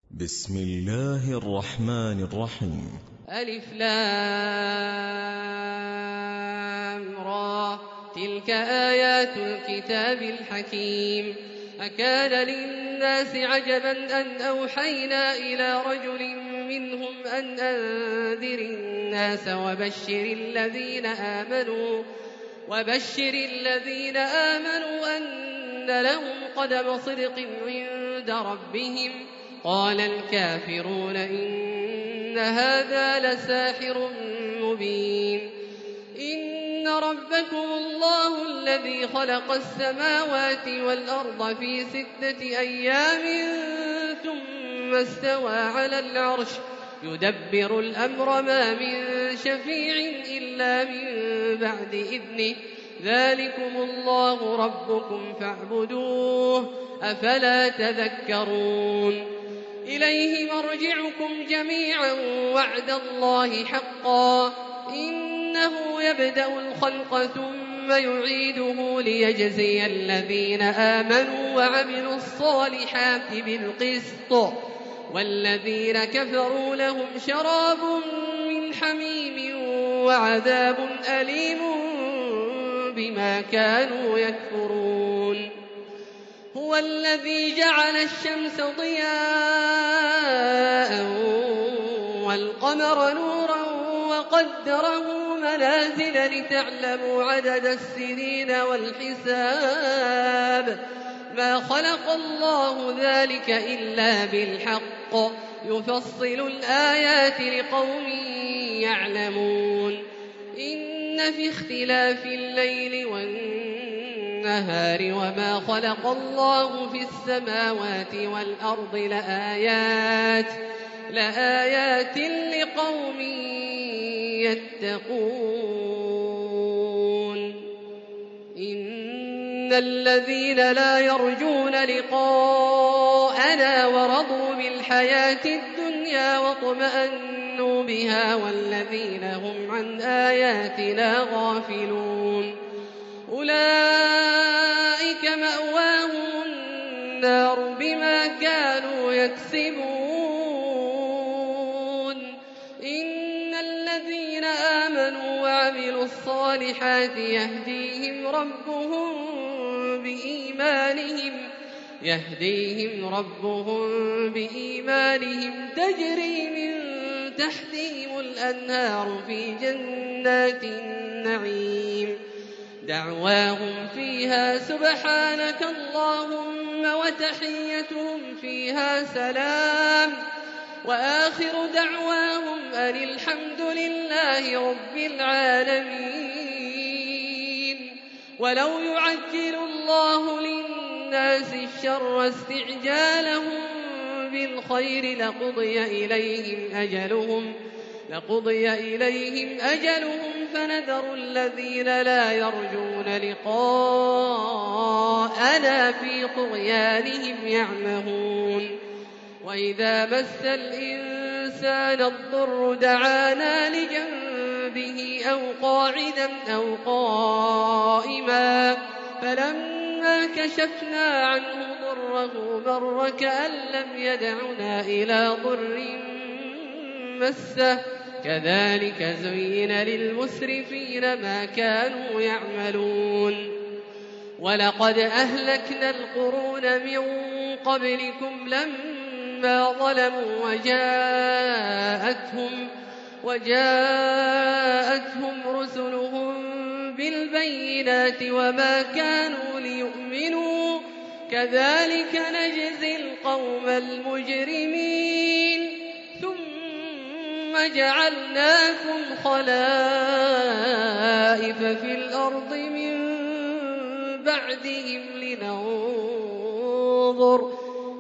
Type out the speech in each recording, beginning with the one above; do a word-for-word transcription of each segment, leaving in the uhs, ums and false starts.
بسم الله الرحمن الرحيم. ألف لام را تلك آيات الكتاب الحكيم. أكان للناس عجبا أن أوحينا إلى رجل منهم أن أنذر الناس وبشر الذين آمنوا وبشر الذين آمنوا أن لهم قدم صدق عند ربهم. قال الكافرون إن هذا لساحر مبين. إن ربكم الله الذي خلق السماوات والأرض في ستة أيام ثم استوى على العرش يدبر الأمر ما من شفيع إلا من بعد إذنه. ذلكم الله ربكم فاعبدوه أفلا تذكرون. إليه مرجعكم جميعا وعد الله حقا إنه يبدأ الخلق ثم يعيده ليجزي الذين آمنوا وعملوا الصالحات بالقسط والذين كفروا لهم شراب من حميم وعذاب أليم بما كانوا يكفرون. هو الذي جعل الشمس ضياء والقمر نورا وقدره منازل لتعلموا عدد السنين والحساب. ما خلق الله ذلك إلا بالحق يفصل الآيات لقوم يعلمون. إن في اختلاف الليل والنهار وما خلق الله في السماوات والأرض لآيات لآيات لقوم يتقون. إن الذين لا يرجون لقاءنا ورضوا بالحياة الدنيا واطمأنوا بها والذين هم عن آياتنا غافلون أولئك مأواهم النار بما كانوا يكسبون. إن الذين آمنوا وعملوا الصالحات يهديهم ربهم بإيمانهم يهديهم ربهم بإيمانهم تجري من تحتهم الأنهار في جنات النعيم. دعواهم فيها سبحانك اللهم وتحيتهم فيها سلام وآخر دعواهم أن الحمد لله رب العالمين. ولو يعجل الله للناس الشر استعجالهم بالخير لقضي إليهم أجلهم لقضي إليهم أجلهم فنذر الذين لا يرجون لقاءنا في طغيانهم يعمهون. وإذا مس الإنسان الضر دعانا لجنبه أو قاعدا أو قائما فلما كشفنا عنه ضره مر كأن لم يدعنا إلى ضر مسه. كذلك زين للمسرفين ما كانوا يعملون. ولقد أهلكنا القرون من قبلكم لما ظلموا وجاءتهم وجاءتهم رسلهم بالبينات وما كانوا ليؤمنوا. كذلك نجزي القوم المجرمين. ثم جعلناكم خلائف في الأرض من بعدهم لننظر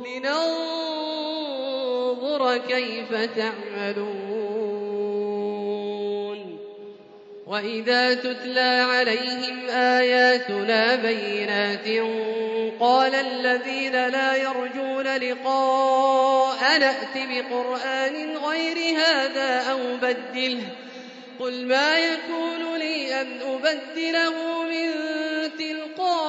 لننظر كيف تعملون. وإذا تتلى عليهم آياتنا بينات قال الذين لا يرجون لقاء نأت بقرآن غير هذا أو بدله قل ما يكون لي أن أبدله من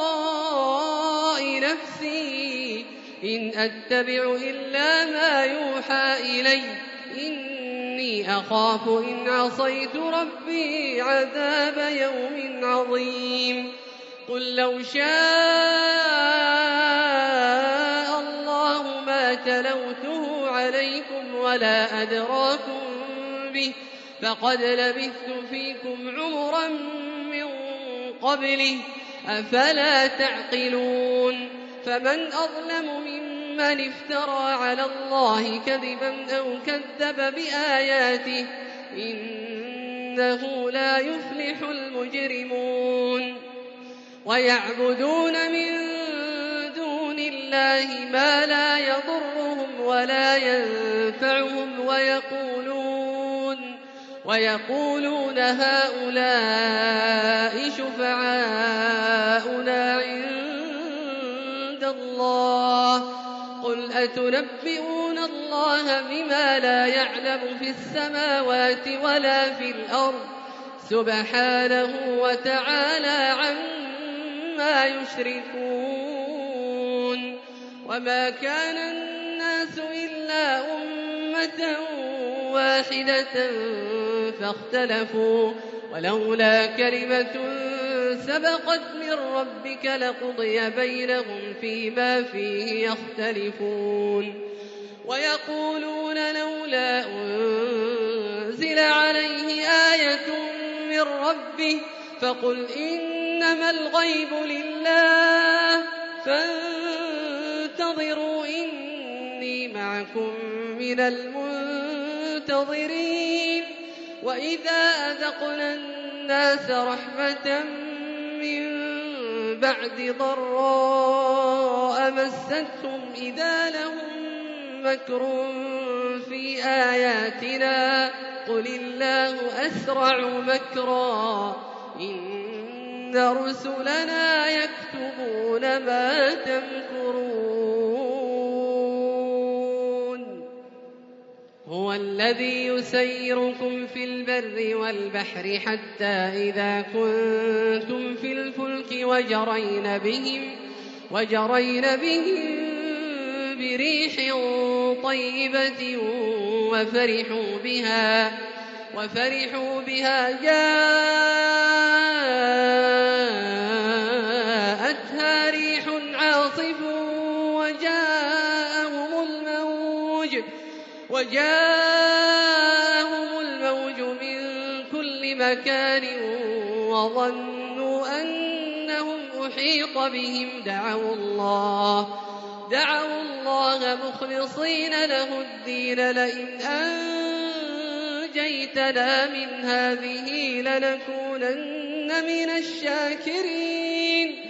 تلقاء نفسي إن أتبع إلا ما يوحى يوحى إلي إني أخاف إن عصيت ربي عذاب يوم عظيم قل لو شاء الله ما تلوته عليكم ولا أدراكم به فقد لبثت فيكم عمرا من قبله أفلا تعقلون فمن أظلم ممن افترى على الله كذبا أو كذب بآياته إنه لا يفلح المجرمون ويعبدون من دون الله ما لا يضرهم ولا ينفعهم ويقولون ويقولون هؤلاء شفعاؤنا عند الله قل أتنبئون الله بما لا يعلم في السماوات ولا في الأرض سبحانه وتعالى عما يشركون وما كان الناس إلا أمة واحدة فاختلفوا ولولا كلمة سبقت من ربك لقضي بينهم فيما فيه يختلفون ويقولون لولا أنزل عليه آية من ربه فقل إنما الغيب لله فانتظروا إني معكم من المنتظرين وإذا أذقنا الناس رحمة من بعد ضراء مستهم إذا لهم مكر في آياتنا قل الله أسرع مكرا إن رسلنا يكتبون ما تمكرون هو الذي يسيركم في البر والبحر حتى إذا كنتم في الفلك وجرين بهم وجرين بهم بريح طيبة وفرحوا بها وفرحوا بها جاءتها ريح عاصف وجاءهم الموج وجاءهم الموج من كل مكان وظنوا أنهم أحيط بهم دعوا الله دعوا الله مخلصين له الدين لئن أنجيتنا من هذه لنكونن من الشاكرين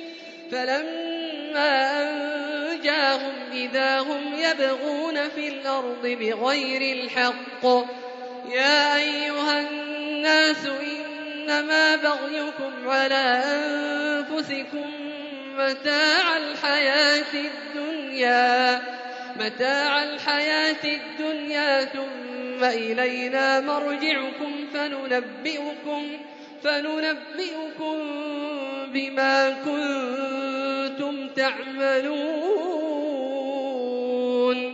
فلما أنجاهم إذا هم يبغون في الأرض بغير الحق يا أيها الناس إنما بغيكم على أنفسكم متاع الحياة الدنيا متاع الحياة الدنيا ثم إلينا مرجعكم فننبئكم فننبئكم بما كنتم تعملون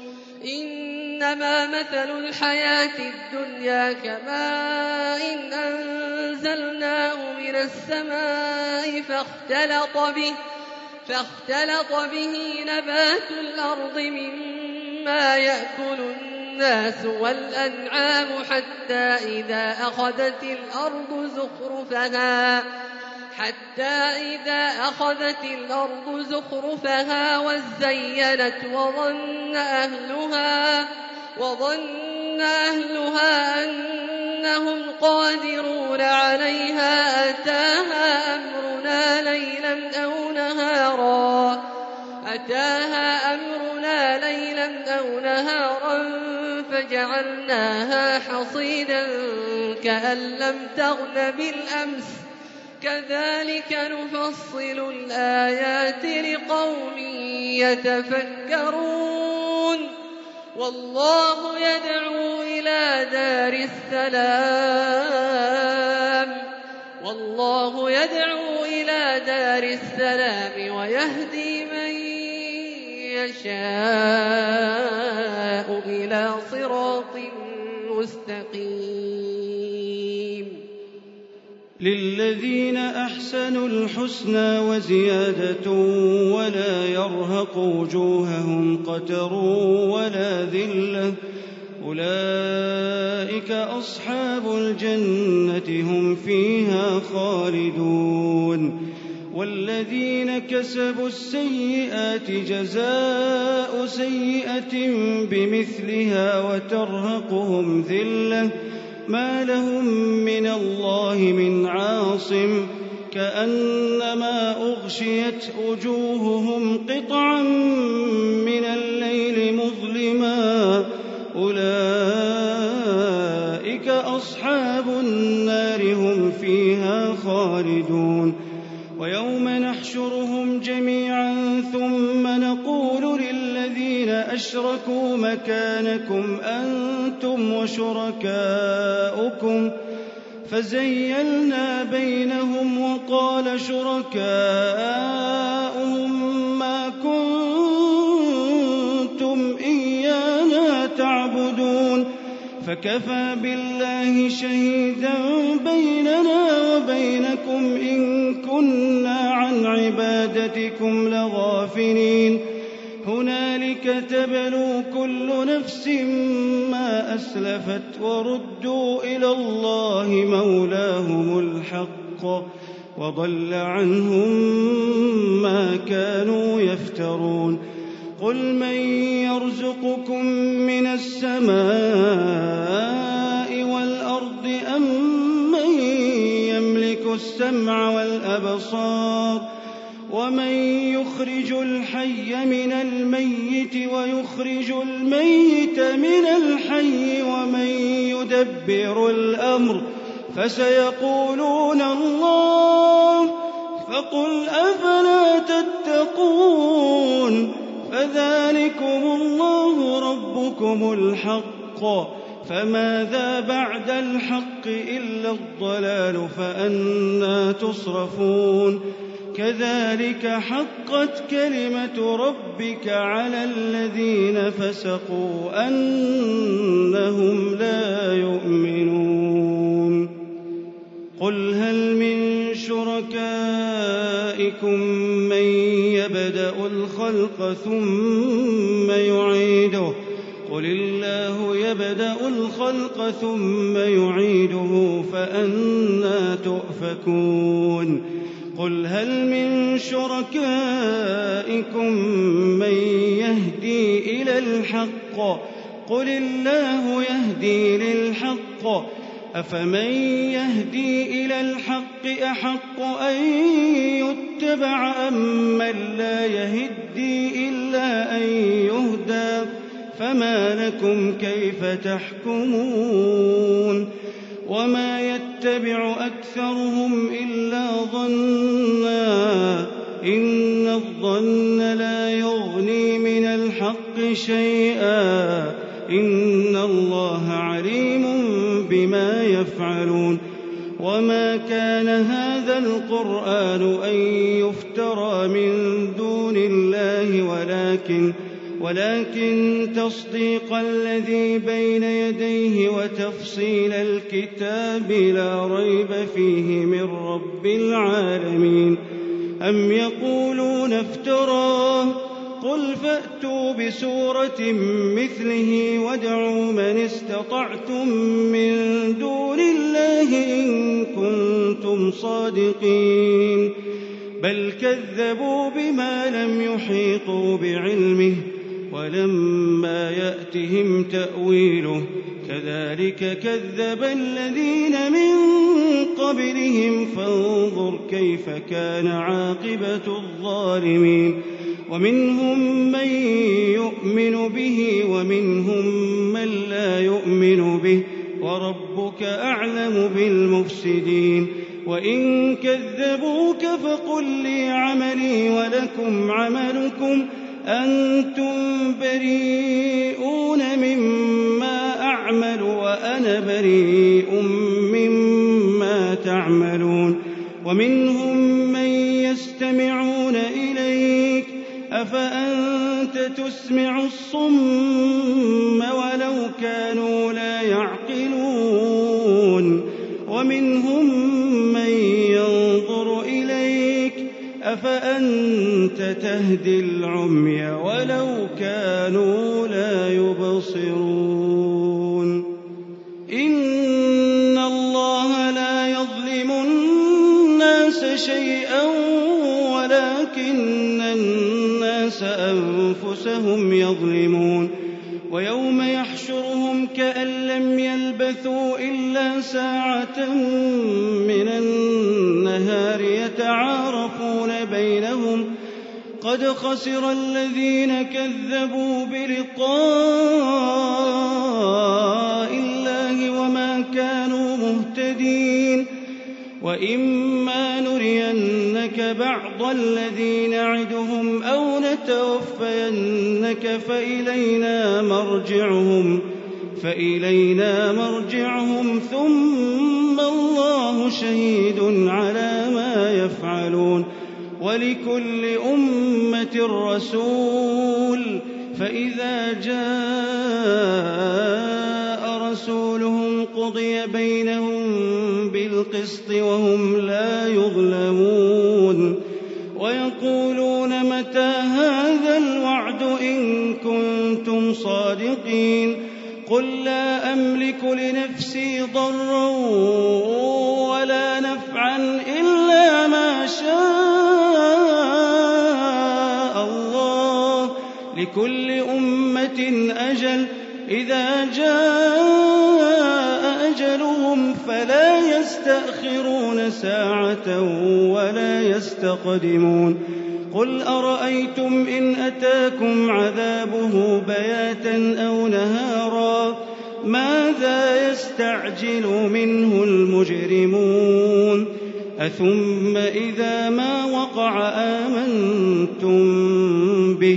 إنما مثل الحياة الدنيا كماء إن أنزلناه من السماء فاختلط به فاختلط به نبات الأرض مما يأكل الناس والأنعام حتى إذا أخذت الأرض زخرفها حتى إذا أخذت الأرض زخرفها وزينت وظن أهلها وظن أهلها أنهم قادرون عليها أتاها أمرنا ليلا أو نهارا أتاها أمرنا ليلا أو نهارا فجعلناها حصيدا كأن لم تغن بالأمس كذلك نفصل الآيات لقوم يتفكرون والله يدعو إلى دار السلام والله يدعو إلى دار السلام ويهدي من يشاء إلى صراط مستقيم. للذين أحسنوا الحسنى وزيادة ولا يرهق وجوههم قتر ولا ذلة أولئك أصحاب الجنة هم فيها خالدون. والذين كسبوا السيئات جزاء سيئة بمثلها وترهقهم ذلة ما لهم من الله من عاصم كأنما أغشيت وجوههم قطعا من الليل مظلما أولئك أصحاب النار هم فيها خالدون. ويوم نحشرهم جميعا ثم نقول للذين أشركوا مكانكم أنتم وشركاؤكم فزيلنا بينهم وقال شركاؤهم ما كنتم إيانا تعبدون فكفى بالله شهيدا بيننا وبينكم إن كنا عن عبادتكم لغافلين. هنالك تبلو كل نفس ما أسلفت وردوا إلى الله مولاهم الحق وضل عنهم ما كانوا يفترون. قل من يرزقكم من السماء والأرض أم من يملك السمع والأبصار ومن يخرج الحي من الميت ويخرج الميت من الحي ومن يدبر الأمر فسيقولون الله فقل أفلا تتقون. فذلكم الله ربكم الحق فماذا بعد الحق إلا الضلال فأنى تصرفون. كذلك حقت كلمة ربك على الذين فسقوا أنهم لا يؤمنون. قل هل من شركائكم من يبدأ الخلق ثم يعيده قل الله يبدأ الخلق ثم يعيده فأنى تؤفكون. قل هل من شركائكم من يهدي إلى الحق قل الله يهدي للحق أفمن يهدي إلى الحق أحق أن يتبع أم من لا يهدي إلا أن يهدى فما لكم كيف تحكمون. وما يتبع أكثرهم إلا ظنا إن الظن لا يغني من الحق شيئا إن الله عليم بما يفعلون. وما كان هذا القرآن أن يفترى من دون الله ولكن ولكن تصديق الذي بين يديه وتفصيل الكتاب لا ريب فيه من رب العالمين. أم يقولون افتراه قل فأتوا بسورة مثله وادعوا من استطعتم من دون الله إن كنتم صادقين. بل كذبوا بما لم يحيطوا بعلمه ولما يأتهم تأويله كذلك كذب الذين من قبلهم فانظر كيف كان عاقبة الظالمين. ومنهم من يؤمن به ومنهم من لا يؤمن به وربك أعلم بالمفسدين. وإن كذبوك فقل لي عملي ولكم عملكم أنتم بريئون مما أعمل وأنا بريء مما تعملون. ومنهم من يستمعون إليك أفأنت يعقلون ومنهم من ينظر إليك أفأنت تهدي العمي ولو كانوا لا يبصرون إن الله لا يظلم الناس شيئا ولكن الناس أنفسهم يظلمون ويوم يحشرهم كأن لم يلبثوا إلا ساعة من النهار يتعارفون بينهم قد خسر الذين كذبوا بلقاء الله وما كانوا مهتدين وإما نرينك بعض الذي نعدهم أو نتوفينك فإلينا مرجعهم فإلينا مرجعهم ثم الله شهيد على ما يفعلون ولكل أمة رسول فإذا جاء رسولهم قضي بينهم بالقسط وهم لا يظلمون ويقولون متى هذا الوعد إن كنتم صادقين قل لا أملك لنفسي ضرا ولا نفعا إلا ما شاء الله لكل أمة أجل إذا جاء أجلهم فلا يستأخرون ساعة ولا يستقدمون قل أرأيتم إن أتاكم عذابه بياتا أو نهارا ماذا يستعجل منه المجرمون أثم إذا ما وقع آمنتم به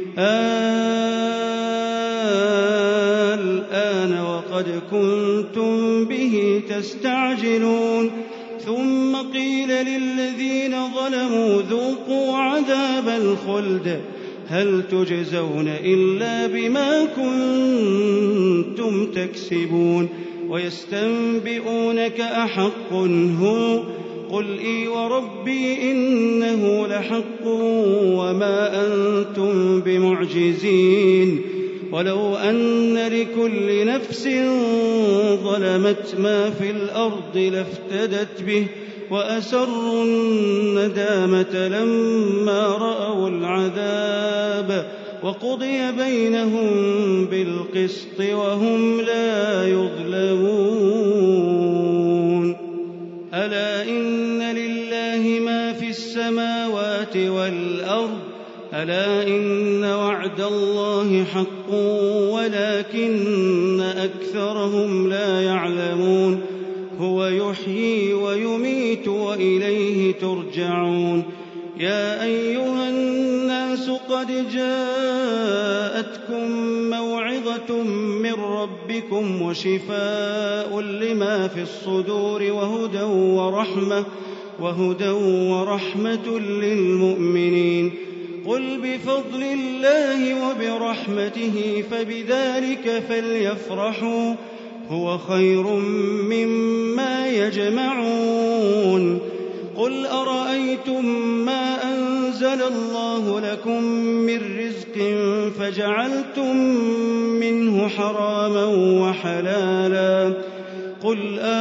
الآن وقد كنتم به تستعجلون ثم قيل للذين ظلموا ذوقوا عذاب الخلد هل تجزون إلا بما كنتم تكسبون ويستنبئونك أحق هو قل إي وربي إنه لحق وما أنتم بمعجزين ولو أن لكل نفس ظلمت ما في الأرض لافتدت به وأسروا الندامة لما رأوا العذاب وقضي بينهم بالقسط وهم لا يظلمون ألا إن لله ما في السماوات والأرض ألا إن وعد الله حق ولكن أكثرهم لا يعلمون هو يحيي ويميت وإليه ترجعون يا أيها الناس قد جاءتكم موعظة من ربكم وشفاء لما في الصدور وهدى ورحمة, وهدى ورحمة للمؤمنين قل بفضل الله وبرحمته فبذلك فليفرحوا هو خير مما يجمعون قل أرأيتم ما أنزل الله لكم من رزق فجعلتم منه حراما وحلالا قل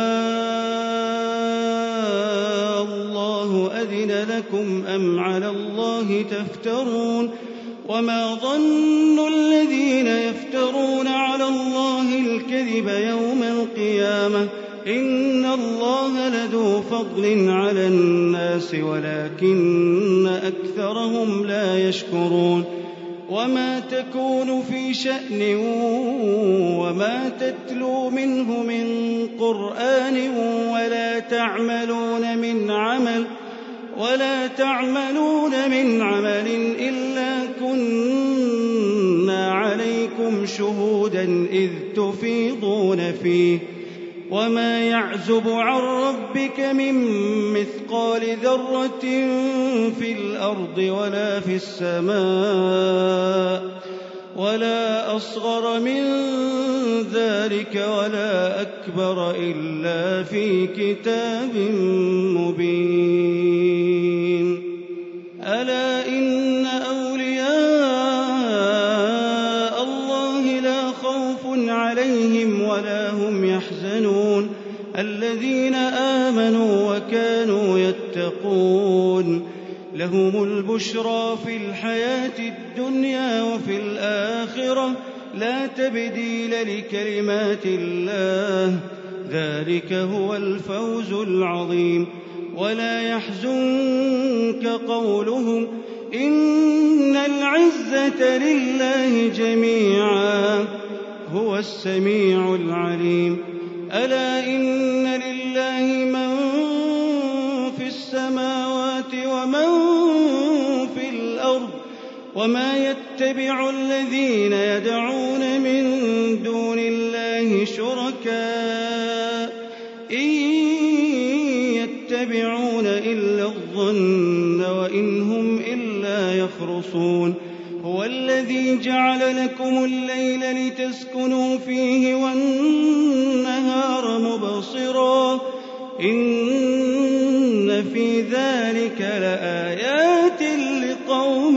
آه الله أذن لكم أم على الله تفترون وما ظن الذين يفترون على الله الكذب يوم القيامة إن الله لذو فضل على الناس ولكن أكثرهم لا يشكرون وما تكون في شأن وما تتلو منه من قرآن ولا تعملون من عمل ولا تعملون من عمل إلا كنا عليكم شهودا إذ تفيضون فيه وما يعزب عن ربك من مثقال ذرة في الأرض ولا في السماء ولا أصغر من ذلك ولا أكبر إلا في كتاب مبين. ألا إن أولياء الله لا خوف عليهم ولا هم يحزنون الذين آمنوا وكانوا يتقون لهم البشرى في الحياة الدنيا وفي الآخرة لا تبديل لكلمات الله ذلك هو الفوز العظيم. ولا يحزنك قولهم إن العزة لله جميعا هو السميع العليم. ألا إن لله من في السماوات ومن في الأرض وما يتبع الذين يدعون من دون الله شركاء إن يتبعون إلا الظن وإن هم إلا يخرصون. هو الذي جعل لكم الليل لتسكنوا فيه والنهار مبصرا إن في ذلك لآيات لقوم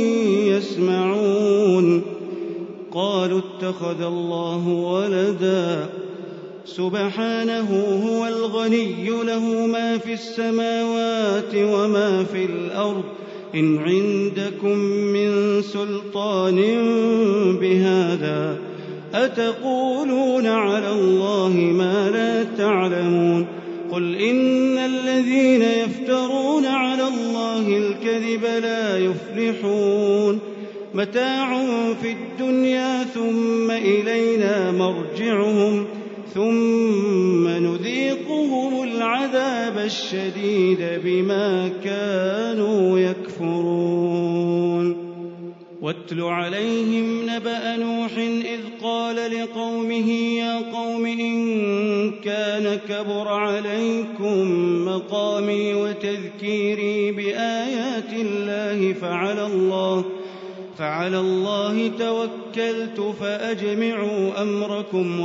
يسمعون. قالوا اتخذ الله ولدا سبحانه هو الغني له ما في السماوات وما في الأرض إن عندكم من سلطان بهذا أتقولون على الله ما لا تعلمون. قل إن الذين يفترون على الله الكذب لا يفلحون. متاع في الدنيا ثم إلينا مرجعهم ثم نذيقهم العذاب الشديد بما كانوا يكفرون. واتل عليهم نبأ نوح إذ قال لقومه يا قوم إن كان كبر عليكم مقامي وتذكيري بآيات الله فعلى الله فعلى الله توكلت فأجمعوا أمركم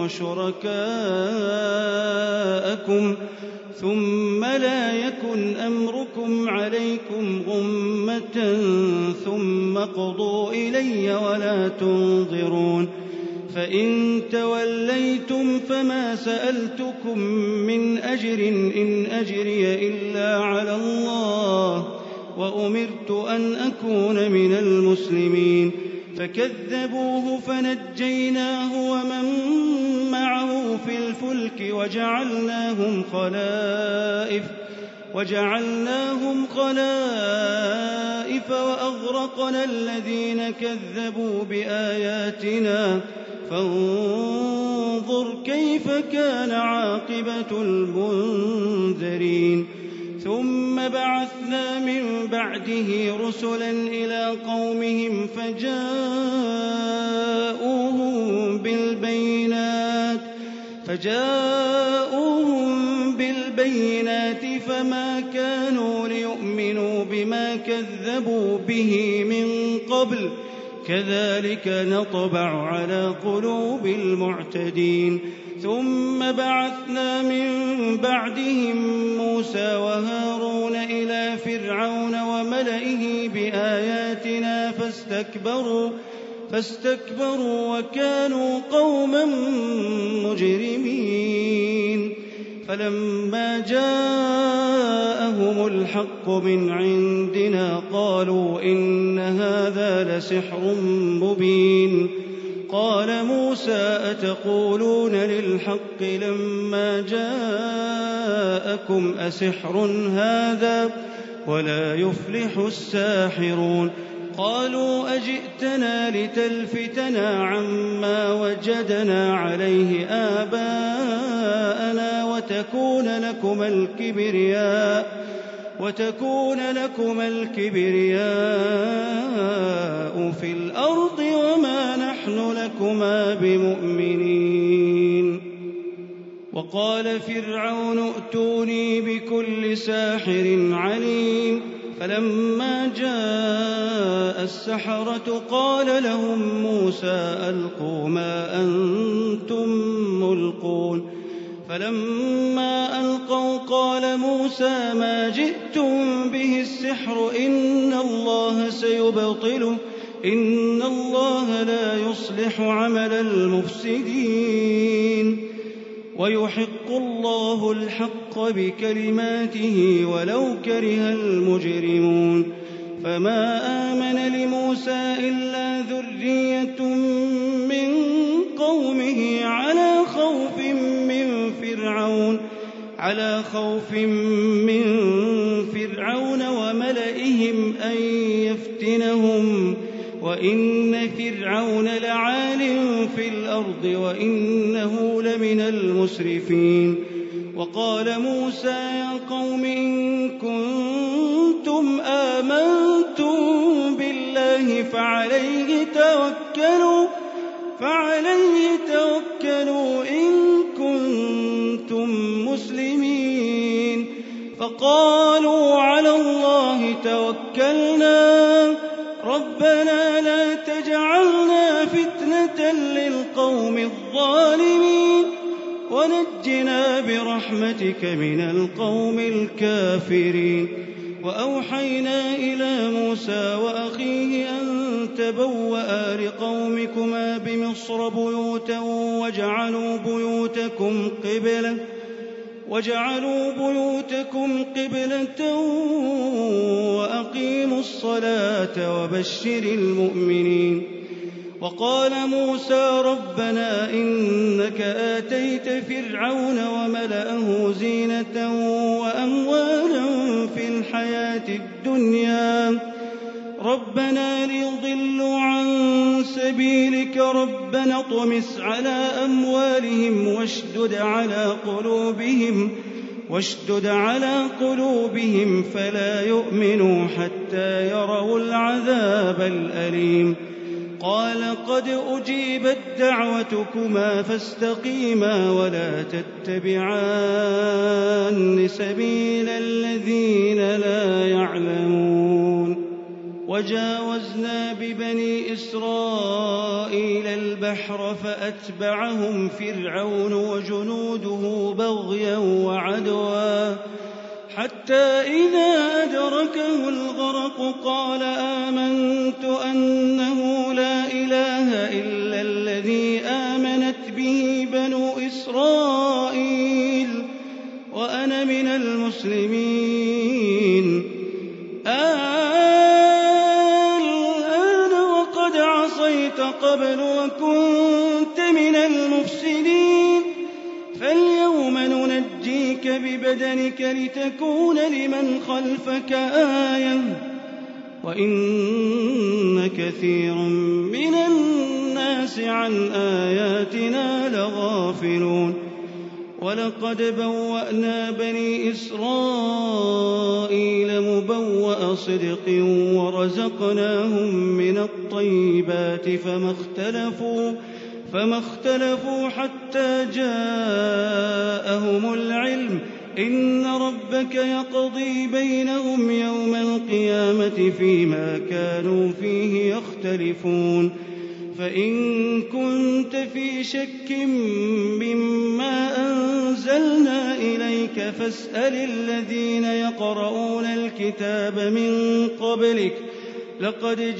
وشركاءكم ثم لا يكن أمركم عليكم غمة ثم اقضوا إلي ولا تنظرون. فإن توليتم فما سألتكم من أجر إن أجري إلا على الله وأمرت أن أكون من المسلمين. فكذبوه فنجيناه ومن معه في الفلك وجعلناهم خلائف وجعلناهم خلائف وأغرقنا الذين كذبوا بآياتنا فانظر كيف كان عاقبة المنذرين. ثم بعثنا من بعده رسلا إلى قومهم فجاءوهم بالبينات فجاءوهم بالبينات فما كانوا ليؤمنوا بما كذبوا به من قبل كذلك نطبع على قلوب المعتدين. ثم بعثنا من بعدهم موسى وهارون إلى فرعون وملئه بآياتنا فاستكبروا فاستكبروا وكانوا قوما مجرمين. فلما جاءهم الحق من عندنا قالوا إن هذا لسحر مبين. قال موسى أتقولون للحق لما جاءكم أسحر هذا ولا يفلح الساحرون. قالوا أجئتنا لتلفتنا عما وجدنا عليه آباءنا وتكون لكما الكبرياء وتكون لكما الكبرياء في الأرض وما نحن لكما بمؤمنين. وقال فرعون ائتوني بكل ساحر عليم. فلما جاء السحرة قال لهم موسى ألقوا ما أنتم يلقون فلما ألقوا قال موسى ما جئتم به السحر إن الله سيبطله إن الله لا يصلح عمل المفسدين ويحق الله الحق بكلماته ولو كره المجرمون فما آمن لموسى إلا ذرية من قومه على خوف من فرعون على خوف من فرعون وملئهم أن يفتنهم وإن فرعون لعال في الأرض وإنه لمن المسرفين وقال موسى يا قوم إن كنتم آمنتم بالله فعليه توكلوا فعليه توكلوا إن كنتم مسلمين فقالوا على الله توكلنا ربنا لا تجعلنا فتنة للقوم الظالمين ونجنا برحمتك من القوم الكافرين وأوحينا إلى موسى وأخيه أن تبوأ لقومكما بمصر بيوتا وجعلوا بيوتكم قبلة وجعلوا بيوتكم قبلة وأقيموا الصلاة وبشر المؤمنين وقال موسى ربنا إنك آتيت فرعون وملأه زينة وأموالا في الحياة الدنيا ربنا ليضلوا عن سبيلك ربنا اطمس على أموالهم واشدد على قلوبهم واشدد على قلوبهم فلا يؤمنوا حتى يروا العذاب الأليم قال قد أجيبت دعوتكما فاستقيما ولا تتبعان سبيل الذين لا يعلمون وجاوزنا ببني إسرائيل البحر فأتبعهم فرعون وجنوده بغيا وعدوا حتى إذا أدركه الغرق قال آمنت أنه لا إله إلا الذي آمنت به بنو إسرائيل وأنا من المسلمين الآن وقد عصيت قبل وكنت من المفسدين فاليوم ننجيك ببدنك لتكون لمن خلفك آية وإن كثيرا من الناس عن آياتنا لغافلون ولقد بوأنا بني إسرائيل مبوأ صدق ورزقناهم من الطيبات فما اختلفوا فما اختلفوا حتى جاءهم العلم إن ربك يقضي بينهم يوم القيامة فيما كانوا فيه يختلفون فإن كنت في شك مما أنزلنا إليك فاسأل الذين يقرؤون الكتاب من قبلك لقد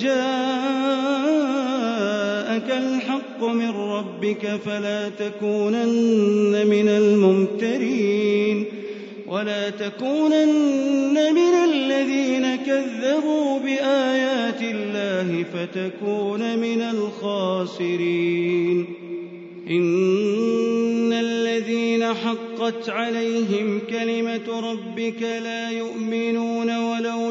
جاءك الحق من ربك فلا تكونن من الممترين ولا تكونن من الذين كذبوا بآيات الله فتكون من الخاسرين إن الذين حقت عليهم كلمة ربك لا يؤمنون ولو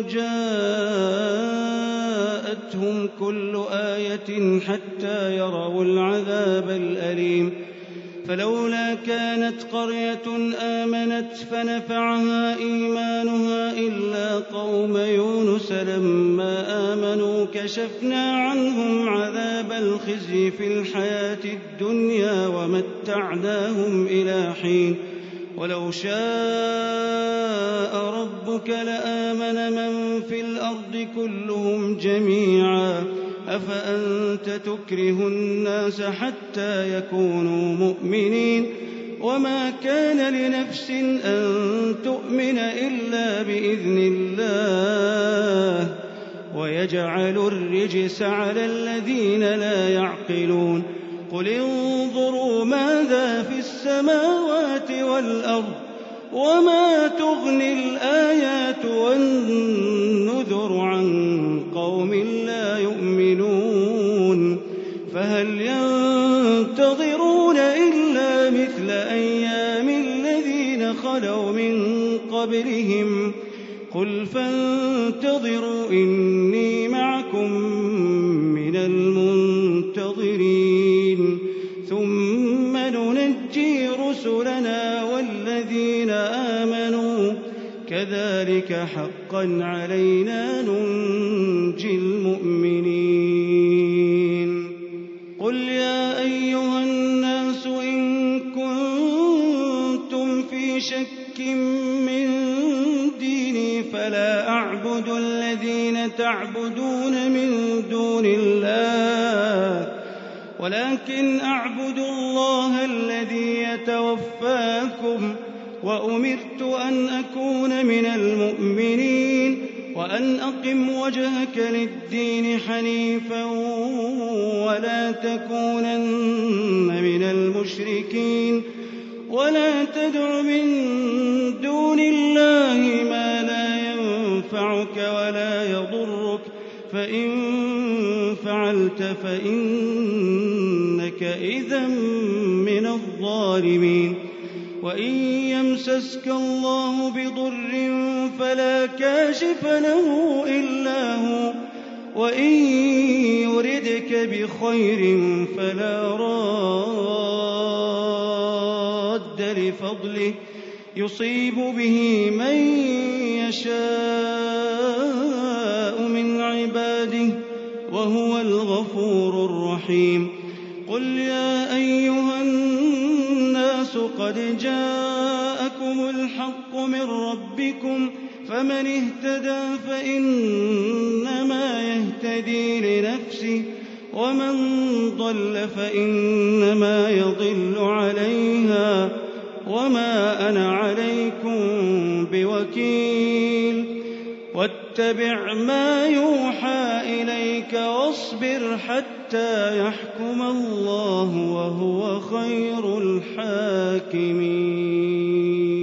جاءتهم كل آية حتى يروا العذاب الأليم فلولا كانت قرية آمنت فنفعها إيمانها إلا قوم يونس لما آمنوا كشفنا عنهم عذاب الخزي في الحياة الدنيا ومتعناهم إلى حين ولو شاء ربك لآمن من في الأرض كلهم جميعا أفأنت تكره الناس حتى يكونوا مؤمنين وما كان لنفس أن تؤمن إلا بإذن الله ويجعل الرجس على الذين لا يعقلون قل انظروا ماذا في السماوات والأرض وما تغني الآيات والنذر عن قوم لا يؤمنون فهل ينتظرون إلا مثل أيام الذين خلوا من قبلهم قل فانتظروا إني معكم من المنتظرين ثم ننجي رسلنا والذين آمنوا كذلك حقا علينا ننجي المؤمنين قل يا أيها الناس إن كنتم في شك من ديني فلا أعبد الذين تعبدون من دون الله ولكن أعبد الله الذي يتوفاكم وأمرت أن أكون من المؤمنين وأن أقم وجهك للدين حنيفا ولا تكونن من المشركين ولا تدع من دون الله ما لا ينفعك ولا يضرك فإن فعلت فإنك إذا من الظالمين وإن يمسسك الله بضر فلا كاشف له إلا هو وإن يردك بخير فلا راد لفضله يصيب به من يشاء من عباده وهو الغفور الرحيم قل يا أيها الناس قد جاءكم الحق من ربكم فمن اهتدى فإنما يهتدي لنفسه ومن ضل فإنما يضل عليها وما أنا عليكم بوكيل واتبع ما يوحى إليك واصبر حتى يحكم الله وهو خير الحاكمين